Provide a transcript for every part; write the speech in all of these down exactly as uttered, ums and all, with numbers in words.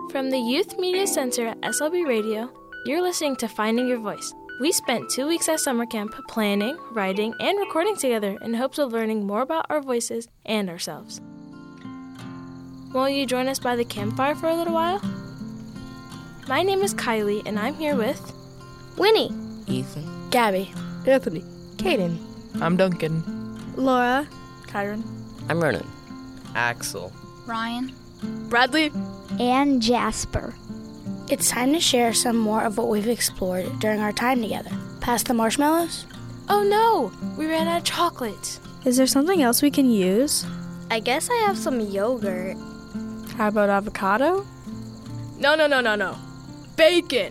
From the Youth Media Center at S L B Radio, you're listening to Finding Your Voice. We spent two weeks at summer camp planning, writing, and recording together in hopes of learning more about our voices and ourselves. Won't you join us by the campfire for a little while? My name is Kylie, and I'm here with Winnie, Ethan, Gabby, Anthony, Caden, I'm Duncan, Laura, Kyron, I'm Ronan, Axel, Ryan, Bradley, and Jasper. It's time to share some more of what we've explored during our time together. Pass the marshmallows? Oh no! We ran out of chocolates. Is there something else we can use? I guess I have some yogurt. How about avocado? No, no, no, no, no. Bacon.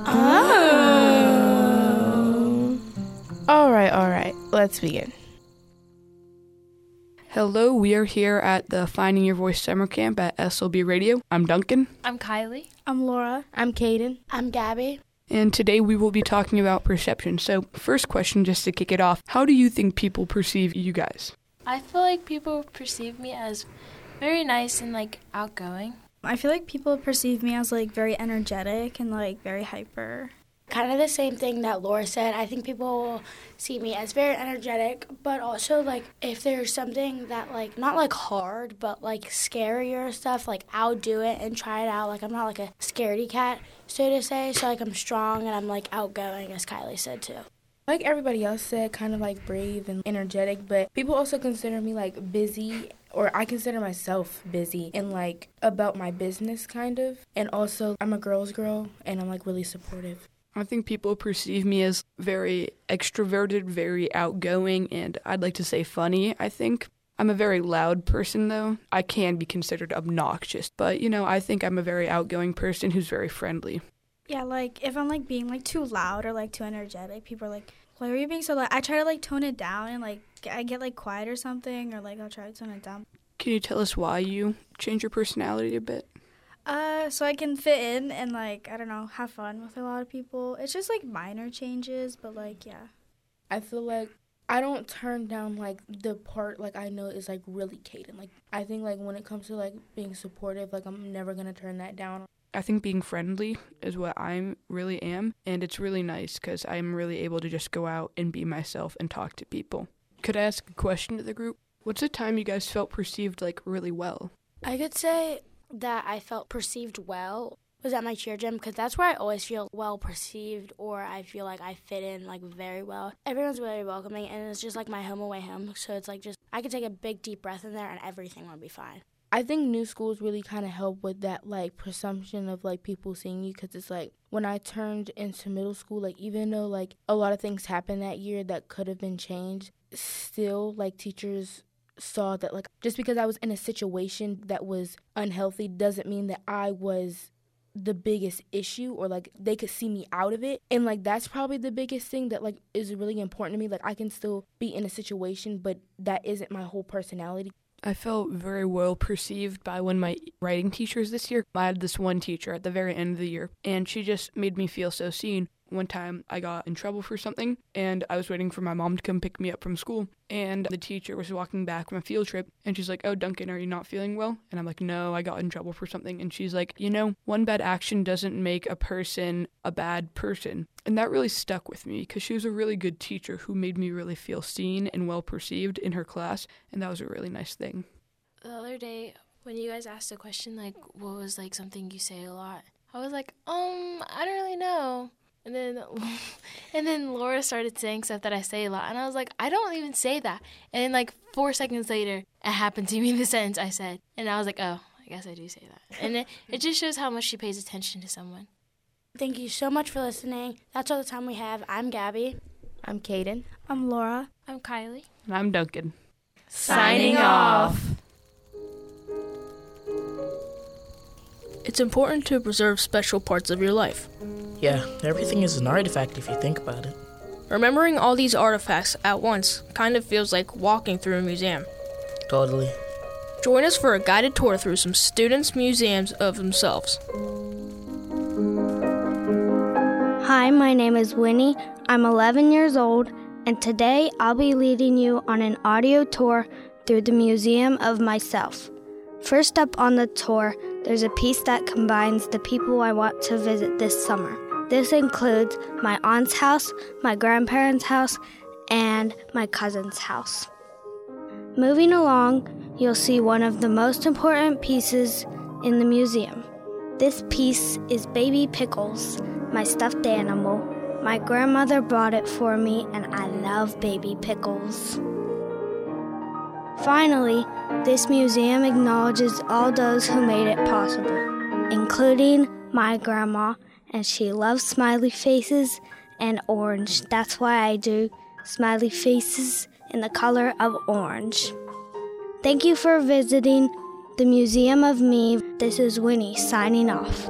Oh. All right, all right. Let's begin. Hello, we are here at the Finding Your Voice Summer Camp at S L B Radio. I'm Duncan. I'm Kylie. I'm Laura. I'm Caden. I'm Gabby. And today we will be talking about perception. So, first question, just to kick it off, how do you think people perceive you guys? I feel like people perceive me as very nice and, like, outgoing. I feel like people perceive me as, like, very energetic and, like, very hyper. Kind of the same thing that Laura said. I think people will see me as very energetic, but also, like, if there's something that, like, not, like, hard, but, like, scary or stuff, like, I'll do it and try it out. Like, I'm not, like, a scaredy cat, so to say. So, like, I'm strong and I'm, like, outgoing, as Kylie said, too. Like everybody else said, kind of, like, brave and energetic, but people also consider me, like, busy, or I consider myself busy and, like, about my business, kind of. And also, I'm a girl's girl, and I'm, like, really supportive. I think people perceive me as very extroverted, very outgoing, and I'd like to say funny, I think. I'm a very loud person, though. I can be considered obnoxious, but, you know, I think I'm a very outgoing person who's very friendly. Yeah, like, if I'm, like, being, like, too loud or, like, too energetic, people are like, why are you being so loud? I try to, like, tone it down and, like, I get, like, quiet or something, or, like, I'll try to tone it down. Can you tell us why you change your personality a bit? Uh, so I can fit in and, like, I don't know, have fun with a lot of people. It's just, like, minor changes, but, like, yeah. I feel like I don't turn down, like, the part, like, I know is, like, really Caden. Like, I think, like, when it comes to, like, being supportive, like, I'm never going to turn that down. I think being friendly is what I really am, and it's really nice because I'm really able to just go out and be myself and talk to people. Could I ask a question to the group? What's a time you guys felt perceived, like, really well? I could say that I felt perceived well was at my cheer gym, because that's where I always feel well perceived, or I feel like I fit in, like, very well. Everyone's very welcoming, and it's just like my home away home, so it's like just I could take a big deep breath in there and everything would be fine. I think new schools really kind of help with that, like, presumption of, like, people seeing you, because it's, like, when I turned into middle school, like, even though, like, a lot of things happened that year that could have been changed, still, like, teachers saw that, like, just because I was in a situation that was unhealthy doesn't mean that I was the biggest issue, or, like, they could see me out of it. And, like, that's probably the biggest thing that, like, is really important to me. Like, I can still be in a situation, but that isn't my whole personality. I felt very well perceived by one of my writing teachers this year. I had this one teacher at the very end of the year, and she just made me feel so seen. One time I got in trouble for something, and I was waiting for my mom to come pick me up from school, and the teacher was walking back from a field trip, and she's like, "Oh, Duncan, are you not feeling well?" And I'm like, "No, I got in trouble for something." And she's like, "You know, one bad action doesn't make a person a bad person." And that really stuck with me, because she was a really good teacher who made me really feel seen and well perceived in her class, and that was a really nice thing. The other day, when you guys asked a question, like, what was, like, something you say a lot? I was like, um, I don't really know. And then and then Laura started saying stuff that I say a lot. And I was like, I don't even say that. And then, like, four seconds later, it happened to me, the sentence I said. And I was like, oh, I guess I do say that. And it, it just shows how much she pays attention to someone. Thank you so much for listening. That's all the time we have. I'm Gabby. I'm Caden. I'm Laura. I'm Kylie. And I'm Duncan. Signing off. It's important to preserve special parts of your life. Yeah, everything is an artifact if you think about it. Remembering all these artifacts at once kind of feels like walking through a museum. Totally. Join us for a guided tour through some students' museums of themselves. Hi, my name is Winnie. I'm eleven years old, and today I'll be leading you on an audio tour through the Museum of Myself. First up on the tour, there's a piece that combines the people I want to visit this summer. This includes my aunt's house, my grandparents' house, and my cousin's house. Moving along, you'll see one of the most important pieces in the museum. This piece is Baby Pickles, my stuffed animal. My grandmother bought it for me, and I love Baby Pickles. Finally, this museum acknowledges all those who made it possible, including my grandma, and she loves smiley faces and orange. That's why I do smiley faces in the color of orange. Thank you for visiting the Museum of Me. This is Winnie signing off.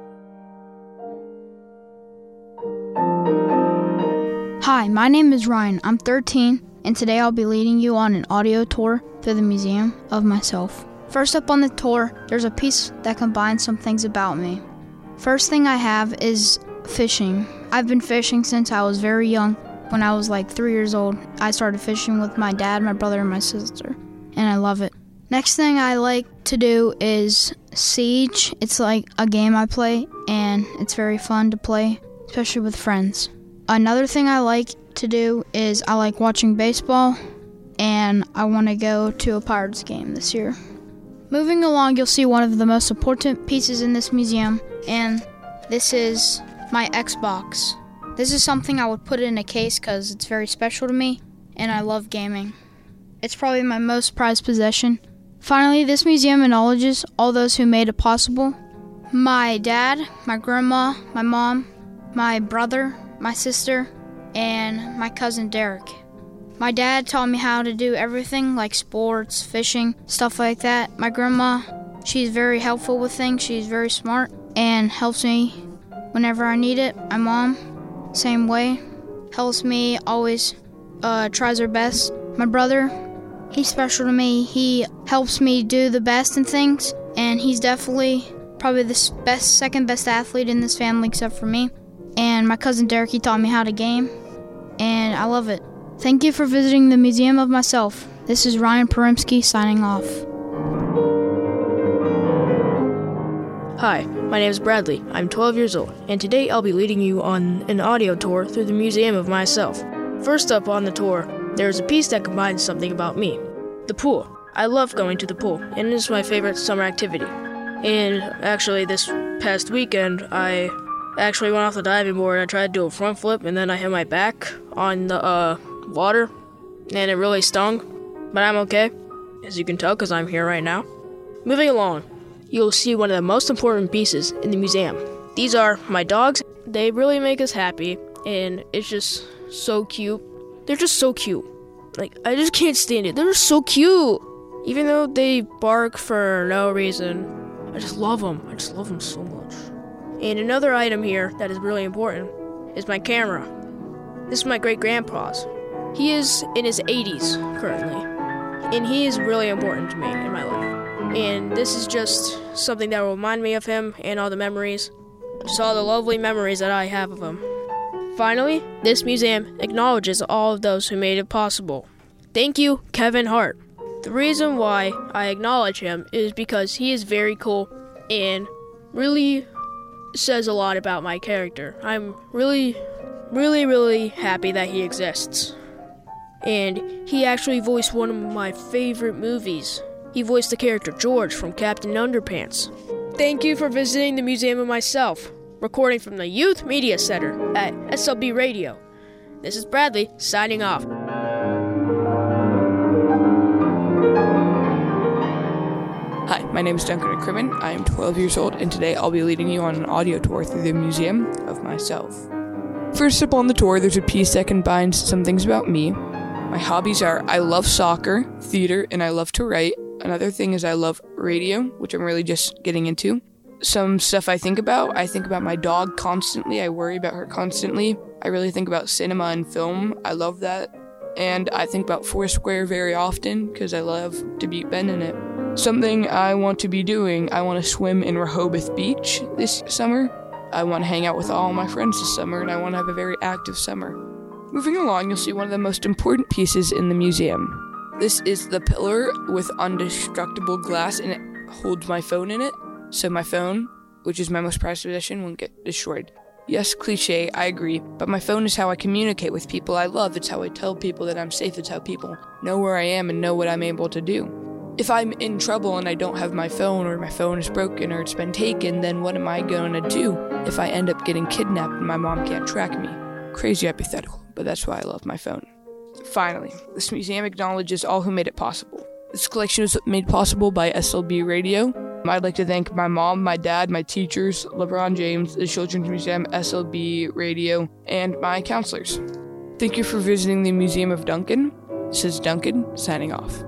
Hi, my name is Ryan. I'm thirteen, and today I'll be leading you on an audio tour through the Museum of Myself. First up on the tour, there's a piece that combines some things about me. First thing I have is fishing. I've been fishing since I was very young. When I was like three years old, I started fishing with my dad, my brother, and my sister, and I love it. Next thing I like to do is Siege. It's like a game I play, and it's very fun to play, especially with friends. Another thing I like to do is I like watching baseball, and I want to go to a Pirates game this year. Moving along, you'll see one of the most important pieces in this museum, and this is my Xbox. This is something I would put in a case because it's very special to me, and I love gaming. It's probably my most prized possession. Finally, this museum acknowledges all those who made it possible. My dad, my grandma, my mom, my brother, my sister, and my cousin Derek. My dad taught me how to do everything like sports, fishing, stuff like that. My grandma, she's very helpful with things. She's very smart and helps me whenever I need it. My mom, same way, helps me, always uh, tries her best. My brother, he's special to me. He helps me do the best in things, and he's definitely probably the best, second best athlete in this family except for me. And my cousin Derek, he taught me how to game, and I love it. Thank you for visiting the Museum of Myself. This is Ryan Perimsky signing off. Hi, my name is Bradley. I'm twelve years old, and today I'll be leading you on an audio tour through the Museum of Myself. First up on the tour, there's a piece that combines something about me. The pool. I love going to the pool, and it is my favorite summer activity. And actually, this past weekend, I actually went off the diving board. I tried to do a front flip, and then I hit my back on the uh, water, and it really stung. But I'm okay, as you can tell, because I'm here right now. Moving along, you'll see one of the most important pieces in the museum. These are my dogs. They really make us happy, and it's just so cute. They're just so cute. Like, I just can't stand it. They're just so cute. Even though they bark for no reason, I just love them. I just love them so much. And another item here that is really important is my camera. This is my great-grandpa's. He is in his eighties currently, and he is really important to me in my life. And this is just something that will remind me of him and all the memories, just all the lovely memories that I have of him. Finally, this museum acknowledges all of those who made it possible. Thank you, Kevin Hart. The reason why I acknowledge him is because he is very cool and really says a lot about my character. I'm really, really, really happy that he exists. And he actually voiced one of my favorite movies. He voiced the character George from Captain Underpants. Thank you for visiting the Museum of Myself. Recording from the Youth Media Center at S L B Radio. This is Bradley, signing off. Hi, my name is Duncan Ackerman. I am twelve years old, and today I'll be leading you on an audio tour through the Museum of Myself. First up on the tour, there's a piece that combines some things about me. My hobbies are I love soccer, theater, and I love to write. Another thing is I love radio, which I'm really just getting into. Some stuff I think about, I think about my dog constantly. I worry about her constantly. I really think about cinema and film. I love that. And I think about Foursquare very often because I love to beat Ben in it. Something I want to be doing, I want to swim in Rehoboth Beach this summer. I want to hang out with all my friends this summer, and I want to have a very active summer. Moving along, you'll see one of the most important pieces in the museum. This is the pillar with indestructible glass, and it holds my phone in it. so my phone, which is my most prized possession, won't get destroyed. Yes, cliche, I agree, but my phone is how I communicate with people I love. It's how I tell people that I'm safe. It's how people know where I am and know what I'm able to do. If I'm in trouble and I don't have my phone, or my phone is broken or it's been taken, then what am I going to do if I end up getting kidnapped and my mom can't track me? Crazy hypothetical, but that's why I love my phone. Finally, this museum acknowledges all who made it possible. This collection was made possible by S L B Radio. I'd like to thank my mom, my dad, my teachers, LeBron James, the Children's Museum, S L B Radio, and my counselors. Thank you for visiting the Museum of Duncan. This is Duncan, signing off.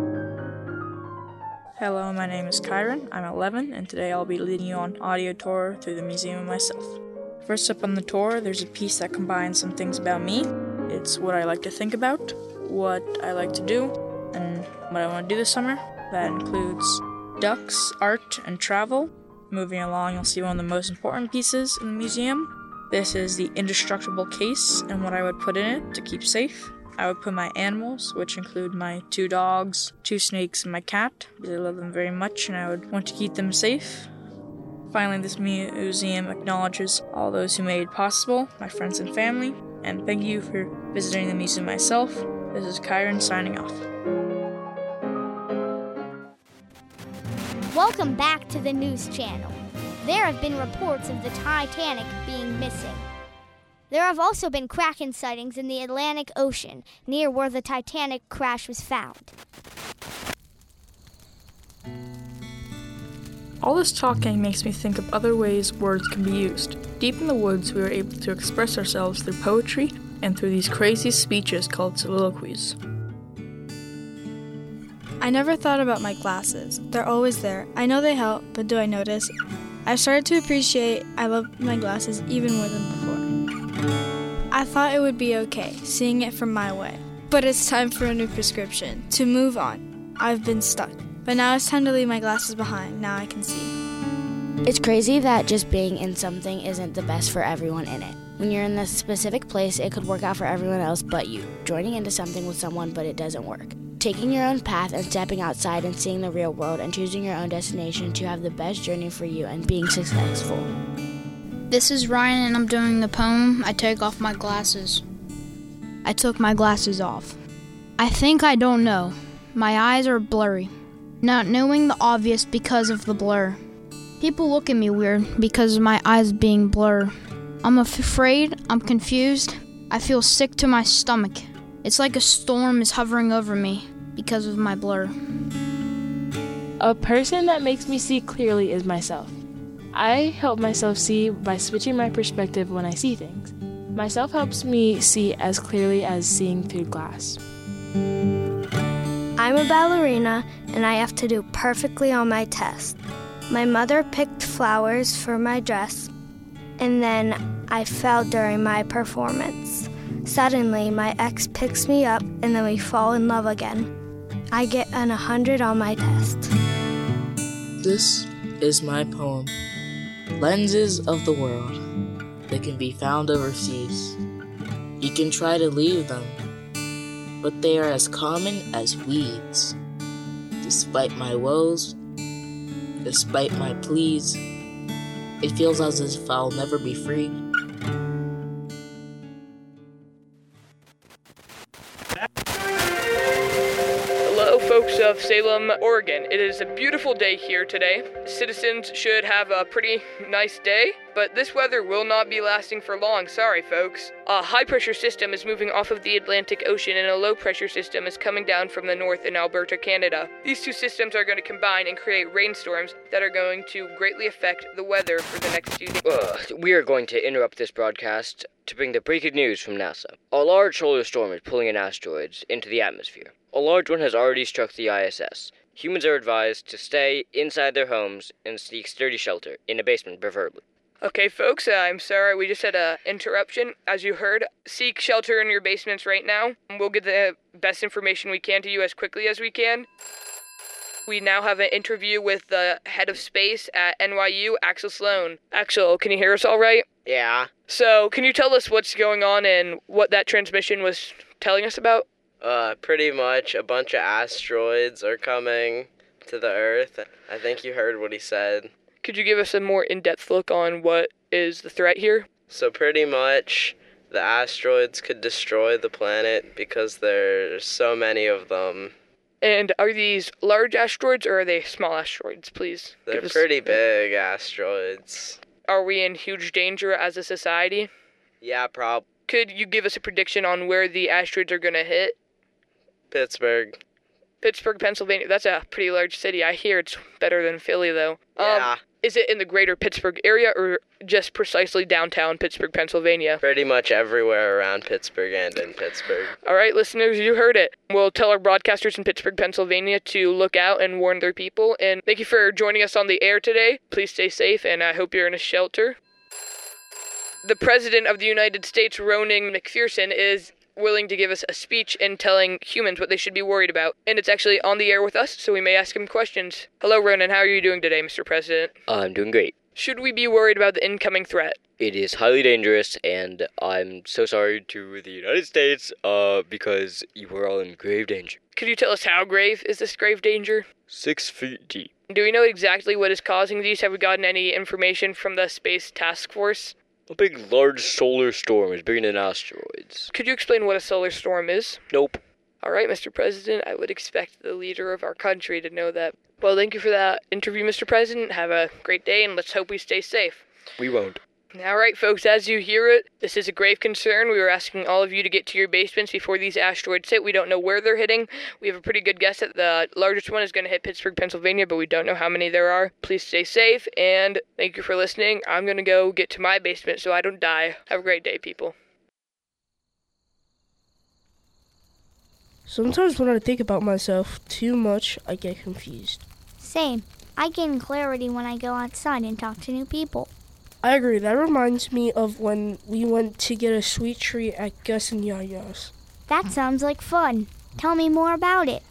Hello, my name is Kyron. I'm eleven, and today I'll be leading you on an audio tour through the museum of myself. First up on the tour, there's a piece that combines some things about me. It's what I like to think about, what I like to do, and what I want to do this summer. That includes ducks, art, and travel. Moving along, you'll see one of the most important pieces in the museum. This is the indestructible case and what I would put in it to keep safe. I would put my animals, which include my two dogs, two snakes, and my cat, because I love them very much and I would want to keep them safe. Finally, this museum acknowledges all those who made it possible, my friends and family, and thank you for visiting the museum myself. This is Kyron signing off. Welcome back to the news channel. There have been reports of the Titanic being missing. There have also been Kraken sightings in the Atlantic Ocean, near where the Titanic crash was found. All this talking makes me think of other ways words can be used. Deep in the woods, we were able to express ourselves through poetry and through these crazy speeches called soliloquies. I never thought about my glasses. They're always there. I know they help, but do I notice? I've started to appreciate I love my glasses even more than before. I thought it would be okay, seeing it from my way. But it's time for a new prescription. To move on. I've been stuck. But now it's time to leave my glasses behind. Now I can see. It's crazy that just being in something isn't the best for everyone in it. When you're in this specific place, it could work out for everyone else but you. Joining into something with someone, but it doesn't work. Taking your own path and stepping outside and seeing the real world and choosing your own destination to have the best journey for you and being successful. This is Ryan and I'm doing the poem, I Take Off My Glasses. I took my glasses off. I think I don't know. My eyes are blurry. Not knowing the obvious because of the blur. People look at me weird because of my eyes being blurred. I'm afraid, I'm confused, I feel sick to my stomach. It's like a storm is hovering over me because of my blur. A person that makes me see clearly is myself. I help myself see by switching my perspective when I see things. Myself helps me see as clearly as seeing through glass. I'm a ballerina and I have to do perfectly on my test. My mother picked flowers for my dress and then I fell during my performance. Suddenly, my ex picks me up and then we fall in love again. I get an one hundred on my test. This is my poem, Lenses of the World. They can be found overseas. You can try to leave them, but they are as common as weeds. Despite my woes, despite my pleas, it feels as if I'll never be free. Hello, folks of Salem, Oregon. It is a beautiful day here today. Citizens should have a pretty nice day, but this weather will not be lasting for long. Sorry, folks. A high-pressure system is moving off of the Atlantic Ocean, and a low-pressure system is coming down from the north in Alberta, Canada. These two systems are going to combine and create rainstorms that are going to greatly affect the weather for the next few days. Uh, we are going to interrupt this broadcast to bring the breaking news from NASA. A large solar storm is pulling in asteroids into the atmosphere. A large one has already struck the I S S. Humans are advised to stay inside their homes and seek sturdy shelter, in a basement preferably. Okay, folks, uh, I'm sorry, we just had an interruption. As you heard, seek shelter in your basements right now. We'll get the best information we can to you as quickly as we can. We now have an interview with the head of space at N Y U, Axel Sloan. Axel, can you hear us all right? Yeah. So, can you tell us what's going on and what that transmission was telling us about? Uh, pretty much a bunch of asteroids are coming to the Earth. I think you heard what he said. Could you give us a more in-depth look on what is the threat here? So pretty much the asteroids could destroy the planet because there's so many of them. And are these large asteroids or are they small asteroids, please? They're pretty big asteroids. Are we in huge danger as a society? Yeah, probably. Could you give us a prediction on where the asteroids are going to hit? Pittsburgh. Pittsburgh, Pennsylvania. That's a pretty large city. I hear it's better than Philly, though. Yeah. Um, is it in the greater Pittsburgh area or just precisely downtown Pittsburgh, Pennsylvania? Pretty much everywhere around Pittsburgh and in Pittsburgh. All right, listeners, you heard it. We'll tell our broadcasters in Pittsburgh, Pennsylvania to look out and warn their people. And thank you for joining us on the air today. Please stay safe, and I hope you're in a shelter. The President of the United States, Ronan McPherson, is willing to give us a speech and telling humans what they should be worried about. And it's actually on the air with us, so we may ask him questions. Hello, Ronan. How are you doing today, Mister President? I'm doing great. Should we be worried about the incoming threat? It is highly dangerous, and I'm so sorry to the United States, uh, because you are all in grave danger. Could you tell us how grave is this grave danger? Six feet deep. Do we know exactly what is causing these? Have we gotten any information from the Space Task Force? A big, large solar storm is bigger than asteroids. Could you explain what a solar storm is? Nope. All right, Mister President, I would expect the leader of our country to know that. Well, thank you for that interview, Mister President. Have a great day, and let's hope we stay safe. We won't. All right, folks, as you hear it, this is a grave concern. We were asking all of you to get to your basements before these asteroids hit. We don't know where they're hitting. We have a pretty good guess that the largest one is going to hit Pittsburgh, Pennsylvania, but we don't know how many there are. Please stay safe, and thank you for listening. I'm going to go get to my basement so I don't die. Have a great day, people. Sometimes when I think about myself too much, I get confused. Same. I gain clarity when I go outside and talk to new people. I agree. That reminds me of when we went to get a sweet treat at Gus and Yaya's. That sounds like fun. Tell me more about it.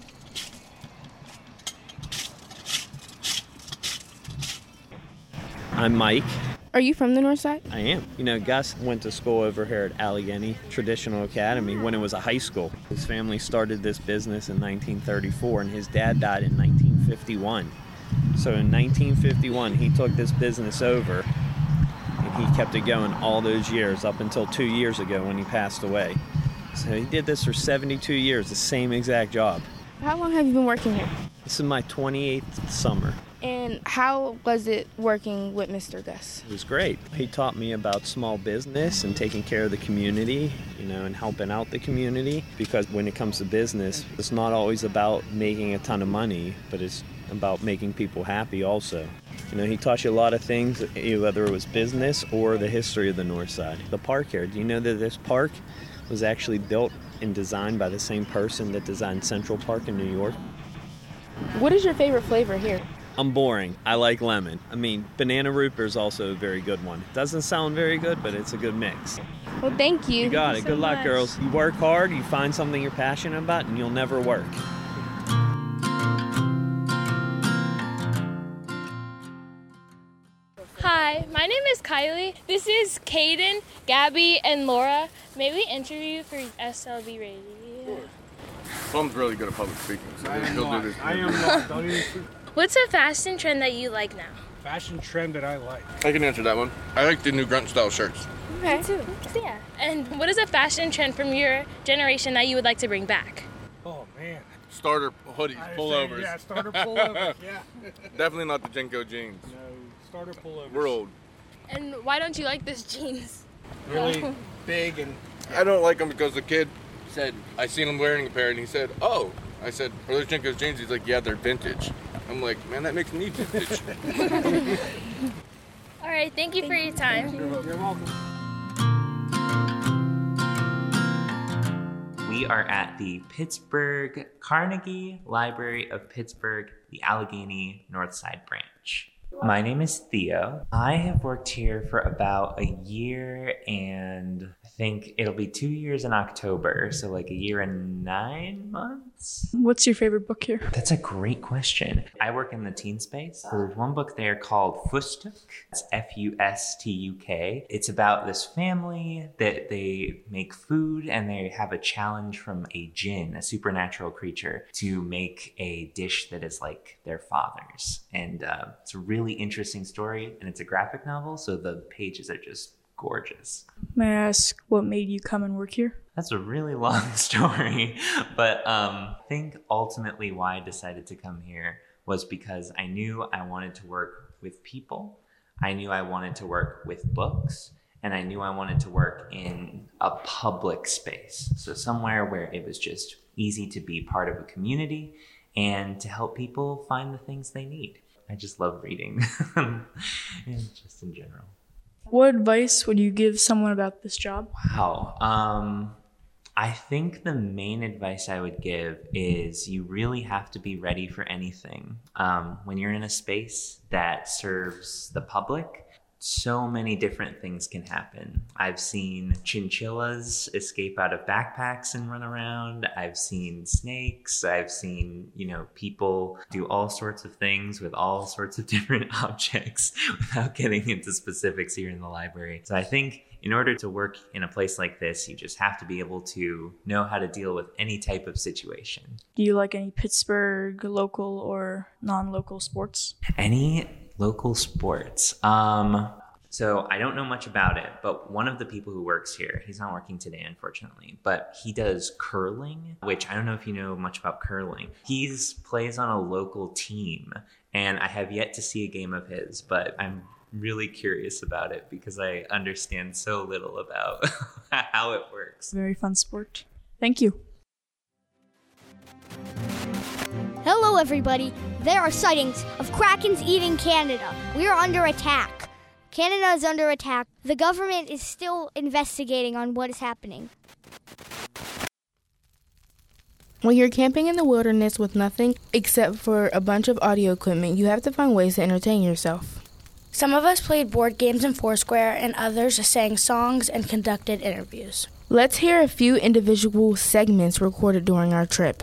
I'm Mike. Are you from the north side? I am. You know, Gus went to school over here at Allegheny Traditional Academy when it was a high school. His family started this business in nineteen thirty-four, and his dad died in nineteen fifty-one. So in nineteen fifty-one, he took this business over, and he kept it going all those years, up until two years ago when he passed away. So he did this for seventy-two years, the same exact job. How long have you been working here? This is my twenty-eighth summer. And how was it working with Mister Gus? It was great. He taught me about small business and taking care of the community, you know, and helping out the community. Because when it comes to business, it's not always about making a ton of money, but it's about making people happy also. You know, he taught you a lot of things, whether it was business or the history of the North Side. The park here, do you know that this park was actually built and designed by the same person that designed Central Park in New York? What is your favorite flavor here? I'm boring. I like lemon. I mean, banana root beer is also a very good one. Doesn't sound very good, but it's a good mix. Well, thank you. You got thank it. You good so luck, much. girls. You work hard, you find something you're passionate about, and you'll never work. Hi, my name is Kylie. This is Caden, Gabby, and Laura. May we interview you for S L B Radio? Sure. Tom's really good at public speaking, so he'll not. do this. I am not. Don't even... What's a fashion trend that you like now? Fashion trend that I like. I can answer that one. I like the new grunt style shirts. Okay. Me too. Yeah. And what is a fashion trend from your generation that you would like to bring back? Oh, man. Starter hoodies, pullovers. Yeah, starter pullovers, yeah. Definitely not the Jenko jeans. No, starter pullovers. We're old. And why don't you like this jeans? Really big and... I don't like them because the kid said, I seen him wearing a pair, and he said, oh. I said, are those Jenko's jeans? He's like, yeah, they're vintage. I'm like, man, that makes me vintage. All right, thank you for your time. You're welcome. We are at the Pittsburgh Carnegie Library of Pittsburgh, the Allegheny Northside branch. My name is Theo. I have worked here for about a year and I think it'll be two years in October, so like a year and nine months. What's your favorite book here? That's a great question. I work in the teen space. There's one book there called Fustuk. It's F U S T U K. It's about this family that they make food and they have a challenge from a jinn, a supernatural creature, to make a dish that is like their father's. And uh, it's a really interesting story, and it's a graphic novel, so the pages are just gorgeous. May I ask what made you come and work here? That's a really long story, but um, I think ultimately why I decided to come here was because I knew I wanted to work with people. I knew I wanted to work with books, and I knew I wanted to work in a public space. So somewhere where it was just easy to be part of a community and to help people find the things they need. I just love reading, just in general. What advice would you give someone about this job? Wow. Um, I think the main advice I would give is you really have to be ready for anything. Um, when you're in a space that serves the public, so many different things can happen. I've seen chinchillas escape out of backpacks and run around. I've seen snakes. I've seen, you know, people do all sorts of things with all sorts of different objects without getting into specifics here in the library. So I think in order to work in a place like this, you just have to be able to know how to deal with any type of situation. Do you like any Pittsburgh local or non-local sports? Any local sports? Um, so I don't know much about it, but one of the people who works here, he's not working today, unfortunately, but he does curling, which I don't know if you know much about curling. He plays on a local team, and I have yet to see a game of his, but I'm really curious about it because I understand so little about how it works. Very fun sport. Thank you. Hello, everybody. There are sightings of krakens eating Canada. We are under attack. Canada is under attack. The government is still investigating on what is happening. When you're camping in the wilderness with nothing except for a bunch of audio equipment, you have to find ways to entertain yourself. Some of us played board games in Foursquare, and others sang songs and conducted interviews. Let's hear a few individual segments recorded during our trip.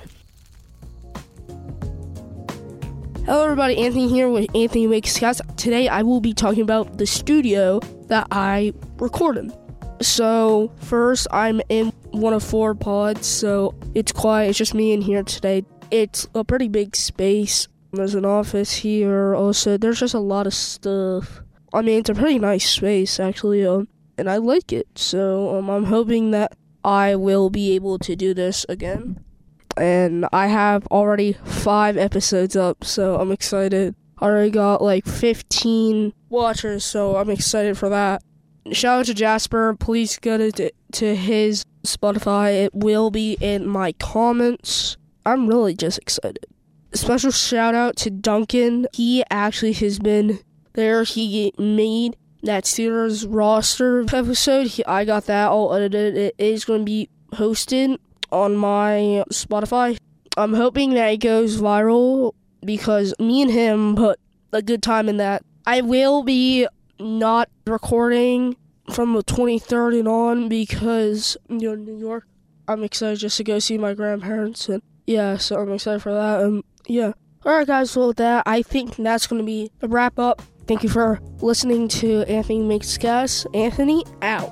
Hello everybody, Anthony here with Anthony Makes Cats. Today I will be talking about the studio that I record in. So first, I'm in one of four pods, so it's quiet, it's just me in here today. It's a pretty big space. There's an office here also. There's just a lot of stuff. I mean, it's a pretty nice space actually, um, and I like it. So um, I'm hoping that I will be able to do this again. And I have already five episodes up, so I'm excited. I already got like fifteen watchers, so I'm excited for that. Shout out to Jasper. Please go to, to his Spotify. It will be in my comments. I'm really just excited. Special shout out to Duncan. He actually has been there. He made that Steelers roster episode. He, I got that all edited. It is going to be hosted on my Spotify. I'm hoping that it goes viral because me and him put a good time in that. I will be not recording from the twenty-third and on because, you know, New York. I'm excited just to go see my grandparents, and yeah, so I'm excited for that. Um, yeah. Alright guys, so with that, I think that's going to be a wrap up. Thank you for listening to Anthony Makes Cats. Anthony, out.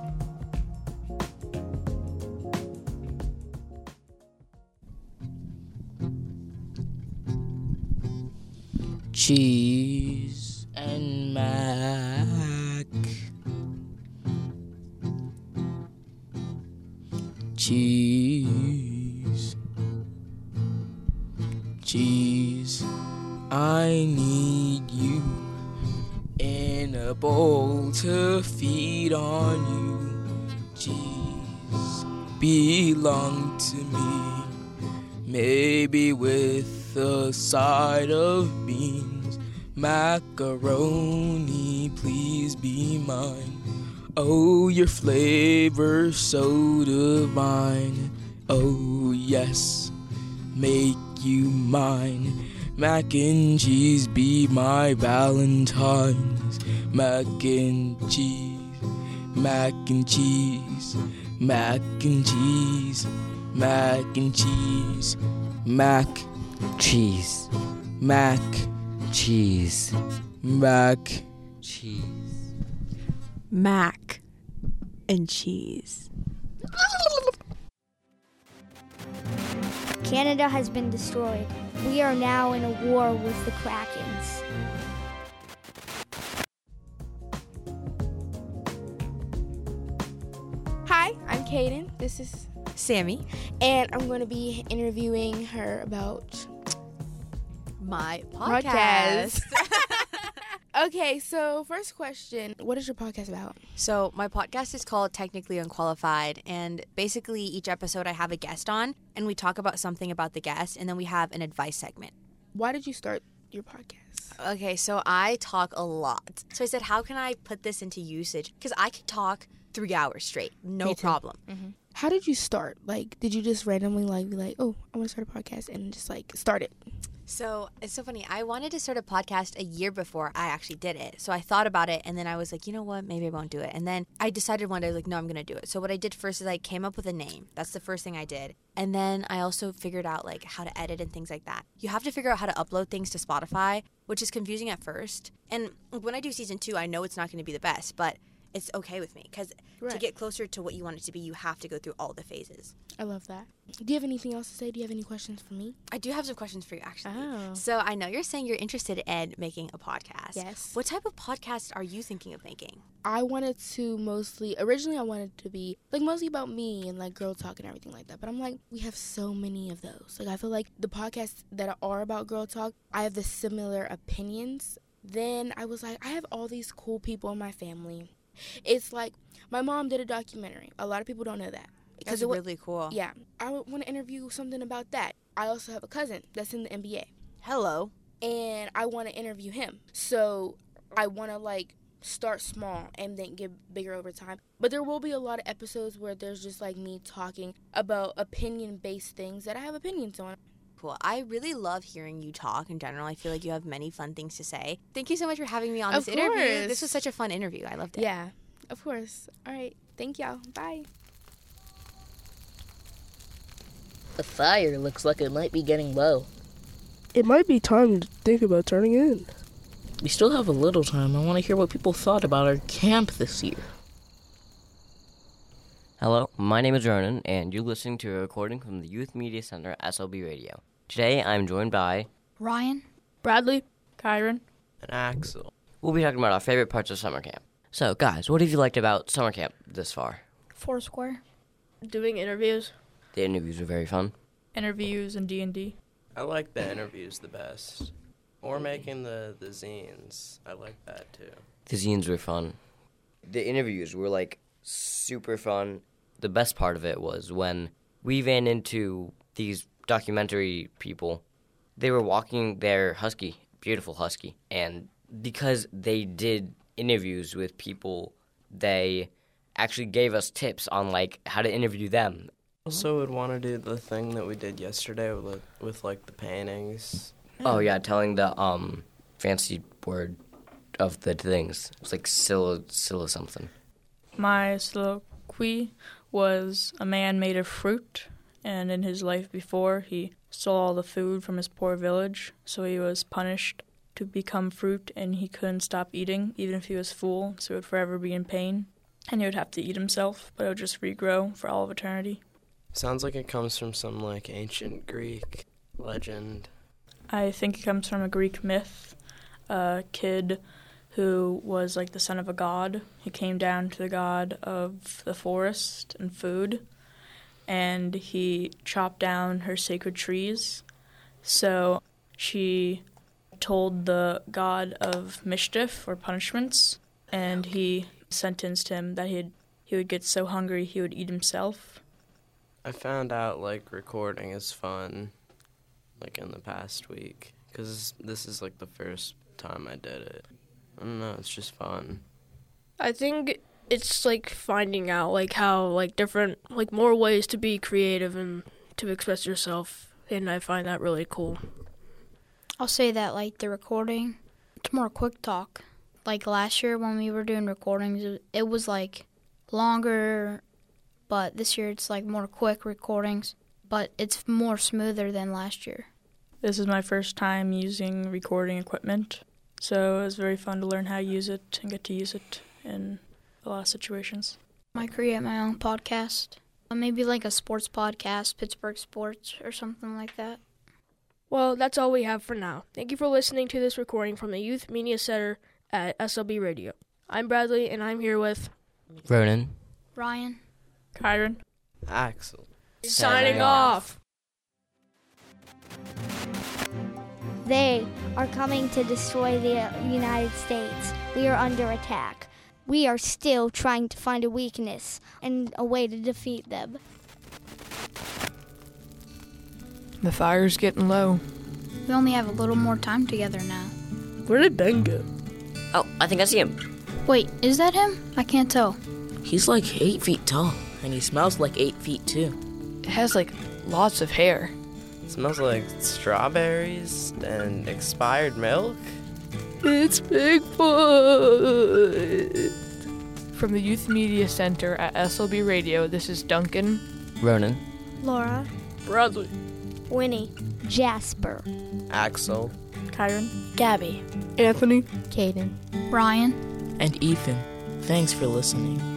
Cheese and mac. Cheese. Cheese. I need you in a bowl to feed on you. Cheese belong to me, maybe with a side of beans. Macaroni, please be mine. Oh, your flavor's so divine. Oh, yes, make you mine. Mac and cheese be my valentines. Mac and cheese, mac and cheese, mac and cheese, mac and cheese, mac, cheese, mac, cheese, mac, cheese. Mac and cheese. Canada has been destroyed. We are now in a war with the Krakens. Hi, I'm Kaden. This is Sammy. And I'm going to be interviewing her about my podcast. Okay, so first question, what is your podcast about? So my podcast is called Technically Unqualified, and basically each episode I have a guest on, and we talk about something about the guest, and then we have an advice segment. Why did you start your podcast? Okay, so I talk a lot. So I said, how can I put this into usage? Because I could talk three hours straight, no problem. Mm-hmm. How did you start? Like, did you just randomly like be like, oh, I want to start a podcast, and just like start it? So it's so funny. I wanted to start a podcast a year before I actually did it. So I thought about it, and then I was like, you know what? Maybe I won't do it. And then I decided one day, like, no, I'm going to do it. So what I did first is I came up with a name. That's the first thing I did. And then I also figured out, like, how to edit and things like that. You have to figure out how to upload things to Spotify, which is confusing at first. And when I do season two, I know it's not going to be the best, but it's okay with me because right. to get closer to what you want it to be, you have to go through all the phases. I love that. Do you have anything else to say? Do you have any questions for me? I do have some questions for you, actually. Oh. So I know you're saying you're interested in making a podcast. Yes. What type of podcast are you thinking of making? I wanted to mostly, originally I wanted to be, like, mostly about me and, like, girl talk and everything like that. But I'm like, we have so many of those. Like, I feel like the podcasts that are about girl talk, I have the similar opinions. Then I was like, I have all these cool people in my family. It's like, my mom did a documentary. A lot of people don't know that. That's it was, really cool. Yeah. I would want to interview something about that. I also have a cousin that's in the N B A. Hello. And I want to interview him. So I want to, like, start small and then get bigger over time. But there will be a lot of episodes where there's just, like, me talking about opinion-based things that I have opinions on. Cool. I really love hearing you talk in general. I feel like you have many fun things to say. Thank you so much for having me on of this course. interview. This was such a fun interview. I loved it. Yeah, of course. All right. Thank y'all. Bye. The fire looks like it might be getting low. It might be time to think about turning in. We still have a little time. I want to hear what people thought about our camp this year. Hello, my name is Ronan, and you're listening to a recording from the Youth Media Center at S L B Radio. Today, I'm joined by Ryan, Bradley, Kyron, and Axel. We'll be talking about our favorite parts of summer camp. So, guys, what have you liked about summer camp this far? Foursquare. Doing interviews. The interviews were very fun. Interviews and D and D. I like the interviews the best. Or making the, the zines. I like that, too. The zines were fun. The interviews were, like, super fun. The best part of it was when we ran into these documentary people. They were walking their husky, beautiful husky, and because they did interviews with people, they actually gave us tips on, like, how to interview them. Also would want to do the thing that we did yesterday with, with like, the paintings. Oh, yeah, telling the um fancy word of the things. It's like silo, silo something. My soliloquy was a man made of fruit, and in his life before, he stole all the food from his poor village, so he was punished to become fruit, and he couldn't stop eating, even if he was full, so he would forever be in pain, and he would have to eat himself, but it would just regrow for all of eternity. Sounds like it comes from some, like, ancient Greek legend. I think it comes from a Greek myth. A kid who was like the son of a god. He came down to the god of the forest and food, and he chopped down her sacred trees. So she told the god of mischief or punishments, and he sentenced him that he'd, he would get so hungry he would eat himself. I found out, like, recording is fun, like, in the past week, because this is, like, the first time I did it. I don't know, it's just fun. I think it's, like, finding out, like, how, like, different, like, more ways to be creative and to express yourself, and I find that really cool. I'll say that, like, the recording, it's more quick talk. Like, last year when we were doing recordings, it was, like, longer, but this year it's, like, more quick recordings. but it's more smoother than last year. This is my first time using recording equipment, so it was very fun to learn how to use it and get to use it in a lot of situations. I create my own podcast, maybe like a sports podcast, Pittsburgh Sports or something like that. Well, that's all we have for now. Thank you for listening to this recording from the Youth Media Center at S L B Radio. I'm Bradley, and I'm here with Ronan, Ryan, Kyron, Axel. Signing off. They are coming to destroy the United States. We are under attack. We are still trying to find a weakness and a way to defeat them. The fire's getting low. We only have a little more time together now. Where did Ben go? Oh, I think I see him. Wait, is that him? I can't tell. He's like eight feet tall, and he smells like eight feet too. It has like lots of hair. It smells like strawberries and expired milk. It's Bigfoot! From the Youth Media Center at S L B Radio, this is Duncan, Ronan, Laura, Bradley, Winnie, Jasper, Axel, Kyron, Gabby, Anthony, Caden, Ryan, And Ethan, thanks for listening.